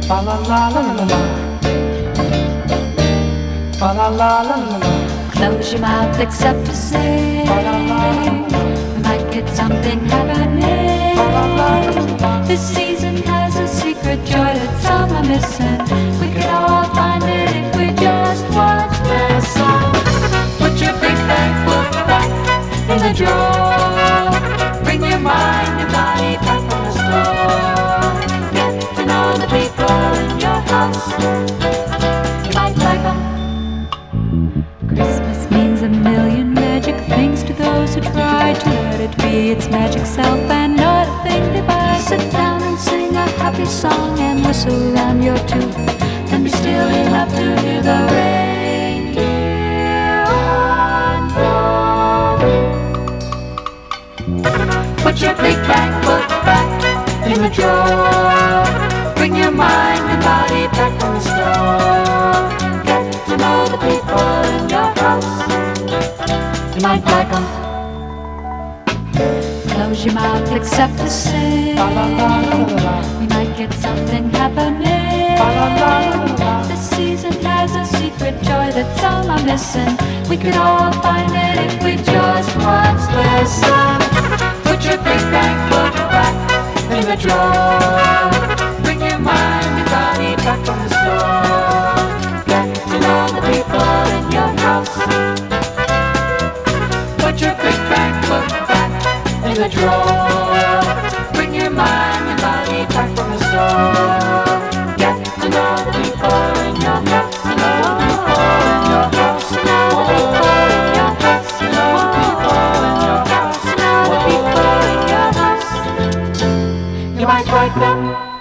Fa la la la la la. Fa la la la la la. Close your mouth except to say Fa la la la la. we might get something happening. Fa la la la la. This season has a secret joy that some are missing. We could all find it if we just once listen. Put your big bang foot back in the drawer. Bring your mind and body back from the store. Get to know the people in your house. You might like 'em. Christmas means a million magic things to those who try to let it be its magic self and not a thing they buy. Sit down and sing a happy song and whistle around your tooth, and be still enough to hear the reindeer on the roof. Put your big bang foot back in the drawer. Bring your mind and body back from the store. Get to know the people in your house. You might like 'em. Close your mouth except to say Fa la la la la. we might get something happening. Fa la la la la. This season has a secret joy that some are missing. We could all find it if we just once listen. Put your big bang foot back in the drawer. Bring your mind and body back from the store. Get to know the people in your house. Put your big bang foot back in the drawer. Bring your mind and body back from the store. Get to know the people in your house. Know the people in your house. Know the people in your house. Know the people in your house. Know the people in your house. You might like them.